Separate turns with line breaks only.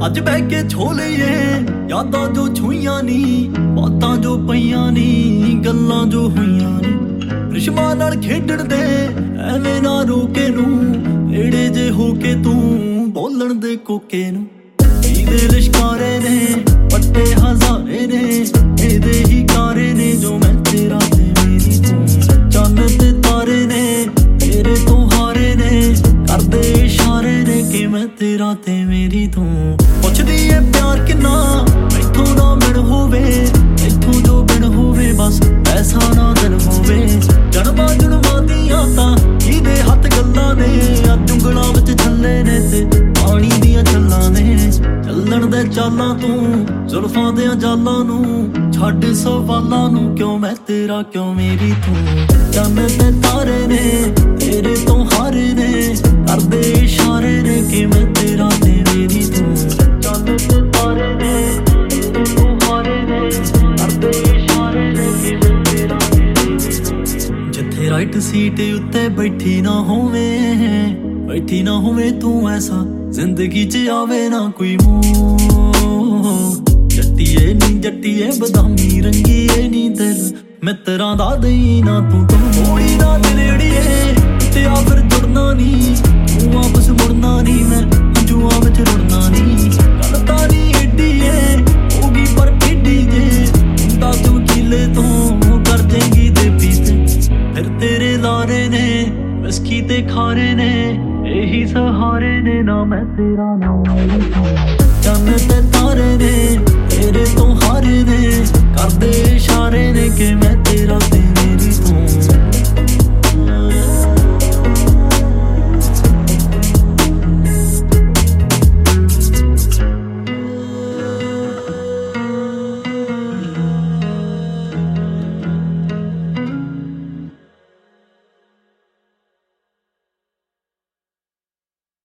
ਅੱਜ ਬਹਿ ਕੇ ਛੋ ਲਈਏ ਯਾਦਾਂ ਜੋ ਛੂਈਆਂ ਨੀ, ਬਾਤਾਂ ਜੋ ਪਈਆਂ ਨੀ, ਗੱਲਾਂ ਜੋ ਹੋਈਆਂ ਨੀ। ਰਿਸ਼ਮਾਂ ਨਾਲ ਖੇਡਣ ਦੇ ਐਵੇਂ ਨਾ ਰੋਕੇ ਨੂੰ, ਨੇੜੇ ਜੇ ਹੋ ਕੇ ਤੂੰ ਬੋਲਣ ਦੇ ਕੋਕੇ ਨੂੰ। ਇਹਦੇ ਲਿਸ਼ਕਾਰੇ ਨੇ ਪੱਟੇ ਹਜ਼ਾਰੇ ਨੇ, ਇਹਦੇ ਹੀ ਕਾਰੇ ਨੇ ਜੋ ਮੈਂ ਤੇਰਾ ਤੇ ਮੇਰੀ ਤੂੰ। ਚੰਨ ਤੇ ਤਾਰੇ ਨੇ ਤੇਰੇ ਤੋਂ ਹਾਰੇ ਨੇ, ਕਰਦੇ ਇਸ਼ਾਰੇ ਨੇ ਕਿ ਮੈਂ ਤੇਰਾ ਤੇ ਮੇਰੀ ਤੂੰ। ਪੁੱਛਦੀ ਏ ਪਿਆਰ ਕਿੰਨਾ ਇੱਥੋਂ ਨਾ ਮਿਲ ਹੋਵੇ, ਇੱਥੋਂ ਜੋ ਬਿਨ ਹੋਵੇ ਬਸ ਐਸਾ ਨਾ ਦਿਲ ਹੋਵੇ। ਜਨਮਾਂ ਜਨਮਾਂ ਦੀਆਂ ਤਾਂ ਇਹਦੇ ਹੱਥ ਗੱਲਾਂ ਨੇ, ਅੱਜ ਉਂਗਲਾਂ ਵਿੱਚ ਛੱਲੇ ਨੇ ਤੇ ਪਾਣੀ ਦੀਆਂ ਛੱਲਾਂ ਨੇ। ਚੱਲਣ ਦੇ ਚਾਲਾਂ ਤੂੰ ਜ਼ੁਲਫਾਂ ਦਿਆਂ ਜਾਲਾਂ ਨੂੰ, ਛੱਡ ਸਵਾਲਾਂ ਨੂੰ ਕਿਉਂ ਮੈਂ ਤੇਰਾ ਕਿਉਂ ਮੇਰੀ ਤੂੰ। ਚੰਨ ਤੇ ਤਾਰੇ ਨੇ ਤੇਰੇ ਤੋਂ ਹਾਰੇ ਨੇ, ਕਰਦੇ ਇਸ਼ਾਰੇ ਨੇ ਕਿ ਮੈਂ ਤੇਰਾ ਤੇ ਮੇਰੀ ਤੂੰ। ਚੰਨ ਤੇ ਤਾਰੇ ਨੇ ਤੇਰੇ ਤੋਂ ਹਾਰੇ ਨੇ, ਕਰਦੇ ਇਸ਼ਾਰੇ ਨੇ ਕਿ ਮੈਂ ਤੇਰਾ ਤੇ ਮੇਰੀ ਤੂੰ। ਜਿੱਥੇ ਰਾਈਟ ਸੀਟ ਉੱਤੇ ਬੈਠੀ ਨਾ ਹੋਵੇ, ਬੈਠੀ ਨਾ ਹੋਵੇ ਤੂੰ, ਐਸਾ ਜ਼ਿੰਦਗੀ 'ਚ ਆਵੇ ਨਾ ਕੋਈ ਮੂੰਹ। ਜੱਟੀਏ ਨੀ ਜੱਟੀਏ ਬਦਾਮੀ ਰੰਗੀਏ ਨੀ ਦਿਲ, ਮਿੱਤਰਾਂ ਦਾ ਦਈ ਨਾ ਤੂੰ ਮੋੜੀ ਨਾ ਦਿਲੜੀਏ। ਤੇ ਆ ਫਿਰ ਜੁੜਨਾ ਨੀ ਤੂੰ ਵਾਪਸ ਮੁੜਨਾ ਨੀ, ਮੈਂ ਹੰਝੂਆਂ ਵਿੱਚ ਰੁੜਨਾ ਨੀ। ਗੱਲ ਤਾਂ ਨੀ ਏਡੀ ਏ ਹੋਗੀ ਪਰ ਏਡੀ ਜੇ, ਹੁੰਦਾ ਤੂੰ ਕੀਲੇ ਤੋਂ ਕਰ ਦੇਂਗੀ ਦੇ ਪੀਤੇ। ਫਿਰ ਤੇਰੇ ਲਾਰੇ ਨੇ ਵਿਸਕੀ ਤੇ ਖਾਰੇ ਨੇ, ਇਹੀ ਸਹਾਰੇ ਨੇ ਨਾ ਮੈਂ ਤੇਰਾ ਨਾ ਮੇਰੀ ਤੂੰ। ਚੰਨ ਤੇ ਤਾਰੇ ਨੇ ਤੇਰੇ ਤੋਂ ਹਾਰੇ ਨੇ, ਕਰਦੇ ਇਸ਼ਾਰੇ ਨੇ ਕਿ ਮੈਂ ਤੇਰਾ ਤੇ